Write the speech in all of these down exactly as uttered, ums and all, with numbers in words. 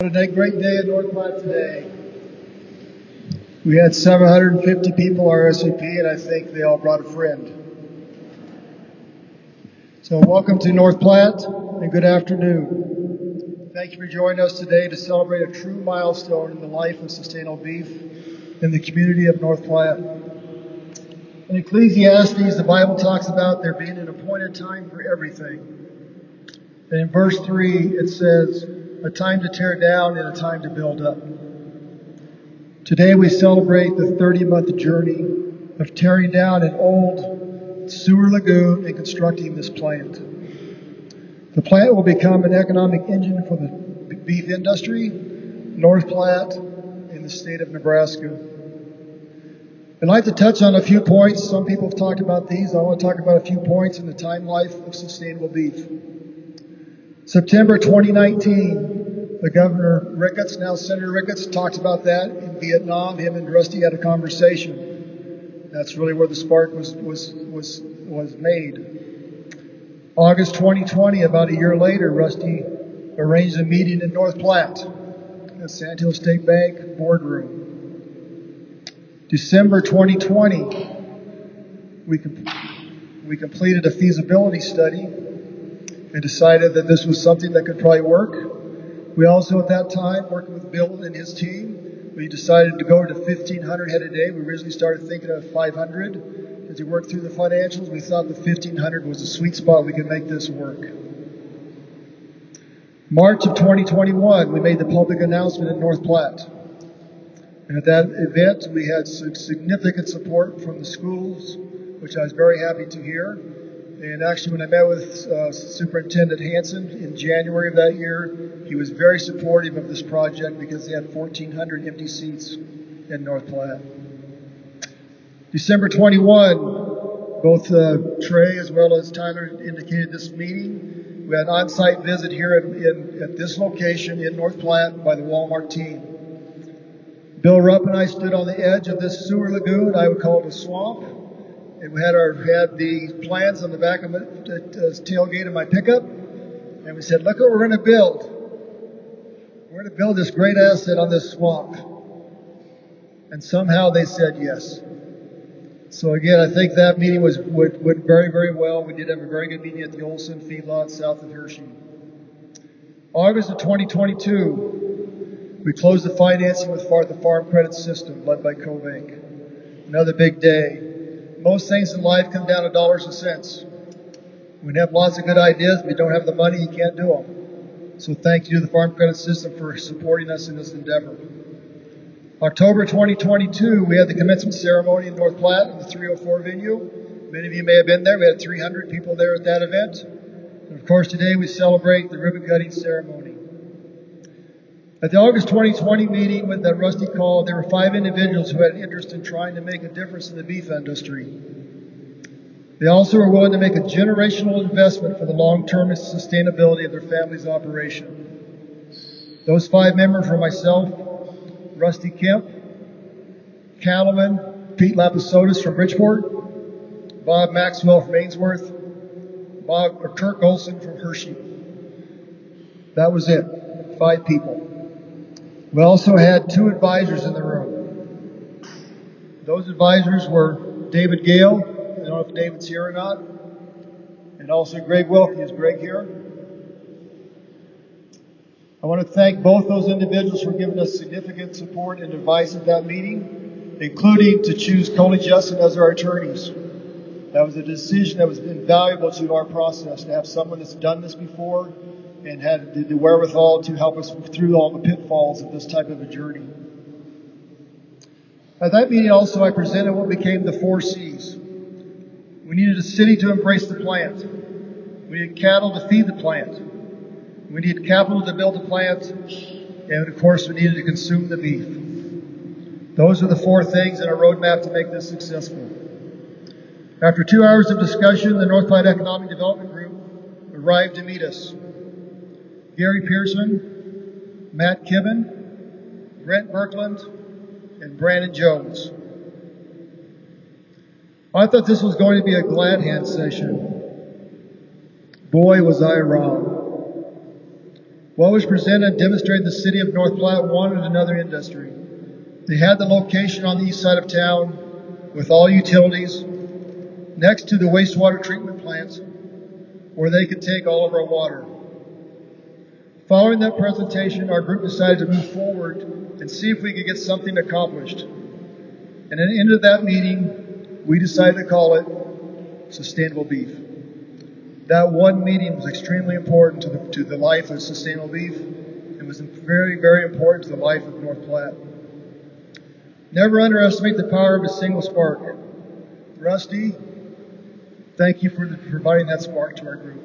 What a great day at North Platte today. We had seven hundred fifty people R S V P, and I think they all brought a friend. So welcome to North Platte, and good afternoon. Thank you for joining us today to celebrate a true milestone in the life of sustainable beef in the community of North Platte. In Ecclesiastes, the Bible talks about there being an appointed time for everything. And in verse three, it says, a time to tear down and a time to build up. Today we celebrate the thirty-month journey of tearing down an old sewer lagoon and constructing this plant. The plant will become an economic engine for the beef industry, North Platte, and the state of Nebraska. I'd like to touch on a few points. Some people have talked about these. I want to talk about a few points in the time life of sustainable beef. September twenty nineteen, the Governor Ricketts, now Senator Ricketts, talked about that in Vietnam. Him and Rusty had a conversation. That's really where the spark was was was was made. August twenty twenty, about a year later, Rusty arranged a meeting in North Platte at Sand Hill State Bank boardroom. December twenty twenty, we we completed a feasibility study and decided that this was something that could probably work. We also, at that time, working with Bill and his team, we decided to go to fifteen hundred head a day. We originally started thinking of five hundred. As we worked through the financials, we thought the fifteen hundred was a sweet spot. We could make this work. March of twenty twenty-one, we made the public announcement in North Platte. And at that event, we had significant support from the schools, which I was very happy to hear. And actually, when I met with uh, Superintendent Hansen in January of that year, he was very supportive of this project because they had fourteen hundred empty seats in North Platte. December twenty-first, both uh, Trey as well as Tyler indicated this meeting. We had an on-site visit here in, in, at this location in North Platte by the Walmart team. Bill Rupp and I stood on the edge of this sewer lagoon. I would call it a swamp. And we had our had the plans on the back of the uh, tailgate of my pickup, and we said, "Look what we're going to build. We're going to build this great asset on this swamp." And somehow they said yes. So again, I think that meeting was went, went very, very well. We did have a very good meeting at the Olson feedlot south of Hershey. August of twenty twenty-two, we closed the financing with the Farm Credit System led by CoBank. Another big day. Most things in life come down to dollars and cents. We have lots of good ideas, but you don't have the money, you can't do them. So thank you to the Farm Credit System for supporting us in this endeavor. October twenty twenty-two, we had the commencement ceremony in North Platte in the three oh four venue. Many of you may have been there. We had three hundred people there at that event. And of course, today we celebrate the ribbon cutting ceremony. At the August twenty twenty meeting with that Rusty call, there were five individuals who had interest in trying to make a difference in the beef industry. They also were willing to make a generational investment for the long-term sustainability of their family's operation. Those five members were myself, Rusty Kemp, Cattleman, Pete Lapisotis from Bridgeport, Bob Maxwell from Ainsworth, Bob or Kirk Olson from Hershey. That was it. Five people. We also had two advisors in the room. Those advisors were David Gale, I don't know if David's here or not, and also Greg Wilkie. Is Greg here? I want to thank both those individuals for giving us significant support and advice at that meeting, including to choose Coley Justin as our attorneys. That was a decision that was invaluable to our process, to have someone that's done this before and had the wherewithal to help us through all the pitfalls of this type of a journey. At that meeting also I presented what became the four C's. We needed a city to embrace the plant. We needed cattle to feed the plant. We needed capital to build the plant. And of course we needed to consume the beef. Those are the four things in our roadmap to make this successful. After two hours of discussion, the North Platte Economic Development Group arrived to meet us. Gary Pearson, Matt Kibben, Brent Birkland, and Brandon Jones. I thought this was going to be a glad hand session. Boy, was I wrong. What was presented demonstrated the city of North Platte wanted another industry. They had the location on the east side of town with all utilities next to the wastewater treatment plants where they could take all of our water. Following that presentation, our group decided to move forward and see if we could get something accomplished. And at the end of that meeting, we decided to call it Sustainable Beef. That one meeting was extremely important to the, to the life of Sustainable Beef. It was very, very important to the life of North Platte. Never underestimate the power of a single spark. Rusty, thank you for the, providing that spark to our group.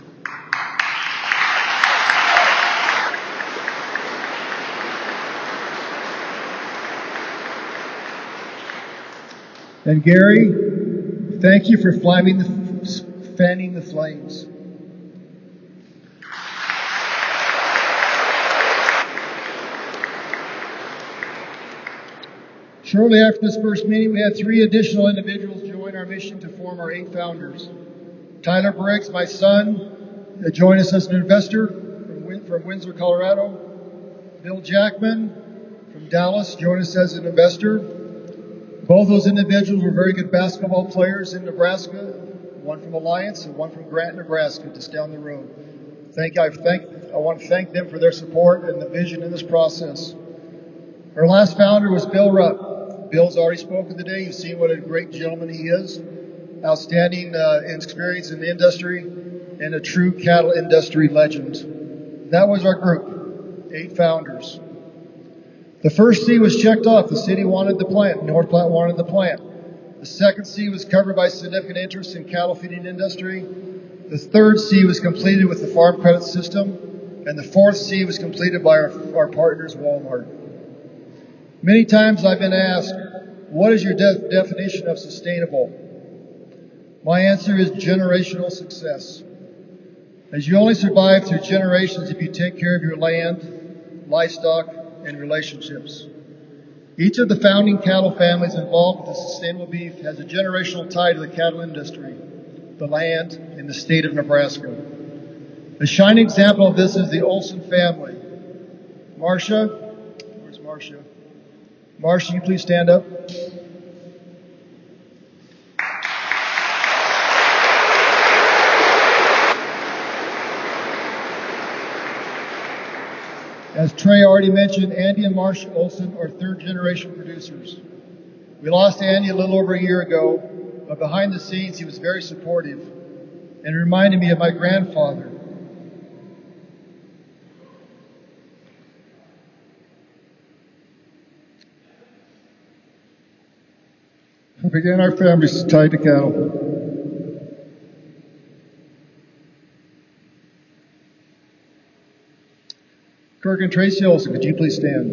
And Gary, thank you for flaming the, fanning the flames. Shortly after this first meeting, we had three additional individuals join our mission to form our eight founders. Tyler Briggs, my son, joined us as an investor from, from Windsor, Colorado. Bill Jackman from Dallas joined us as an investor. Both those individuals were very good basketball players in Nebraska, one from Alliance and one from Grant, Nebraska, just down the road. Thank I thank I want to thank them for their support and the vision in this process. Our last founder was Bill Rupp. Bill's already spoken today. You've seen what a great gentleman he is. Outstanding uh, experience in the industry and a true cattle industry legend. That was our group, eight founders. The first C was checked off. The city wanted the plant. North Platte wanted the plant. The second C was covered by significant interest in cattle feeding industry. The third C was completed with the farm credit system. And the fourth C was completed by our, our partners, Walmart. Many times I've been asked, what is your de- definition of sustainable? My answer is generational success. As you only survive through generations if you take care of your land, livestock, and relationships. Each of the founding cattle families involved with the Sustainable Beef has a generational tie to the cattle industry, the land, and the state of Nebraska. A shining example of this is the Olson family. Marcia, where's Marcia? Marcia, you please stand up. As Trey already mentioned, Andy and Marcia Olson are third-generation producers. We lost Andy a little over a year ago, but behind the scenes he was very supportive and reminded me of my grandfather. We began our family tied to cattle. Kirk and Tracy Olson, could you please stand?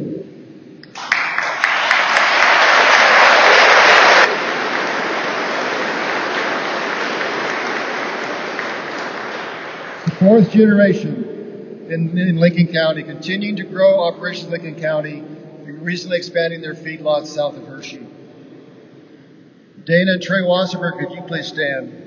The fourth generation in, in Lincoln County, continuing to grow operations in Lincoln County, recently expanding their feedlots south of Hershey. Dana and Trey Wasserberg, could you please stand?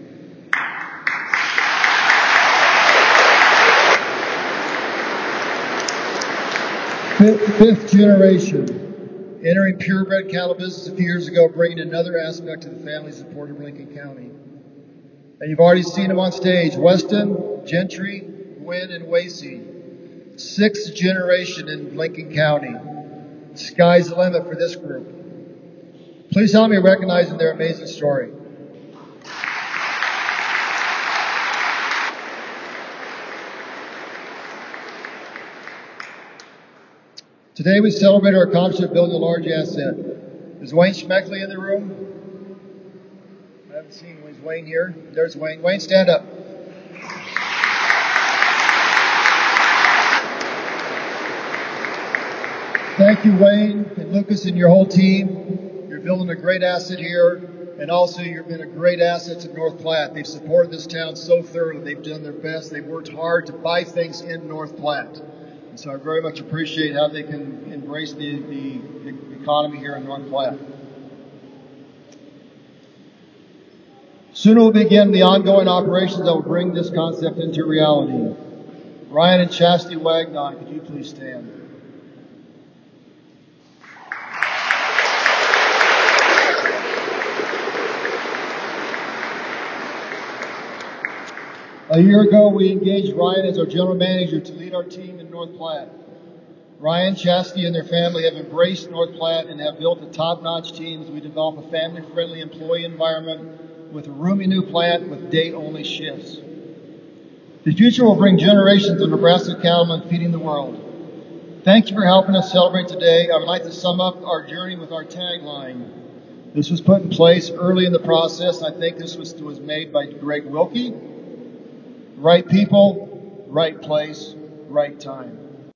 Fifth, fifth generation, entering purebred cattle business a few years ago, bringing another aspect to the family support of Lincoln County. And you've already seen them on stage, Weston, Gentry, Gwynn, and Wasey. Sixth generation in Lincoln County. Sky's the limit for this group. Please help me recognizing their amazing story. Today we celebrate our accomplishment of building a large asset. Is Wayne Schmeckley in the room? I haven't seen him. Is Wayne here? There's Wayne. Wayne, stand up. Thank you, Wayne and Lucas and your whole team. You're building a great asset here, and also you've been a great asset to North Platte. They've supported this town so thoroughly. They've done their best. They've worked hard to buy things in North Platte. And so I very much appreciate how they can embrace the, the, the economy here in North Platte. Soon we'll begin the ongoing operations that will bring this concept into reality. Ryan and Chastity Wagnon, could you please stand? A year ago, we engaged Ryan as our general manager to lead our team in North Platte. Ryan, Chastity, and their family have embraced North Platte and have built a top-notch team as we develop a family-friendly employee environment with a roomy new plant with day-only shifts. The future will bring generations of Nebraska cattlemen feeding the world. Thank you for helping us celebrate today. I would like to sum up our journey with our tagline. This was put in place early in the process. I think this was, was made by Greg Wilkie. Right people, right place, right time.